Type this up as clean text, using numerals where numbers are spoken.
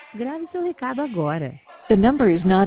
Grave seu recado agora. The number is not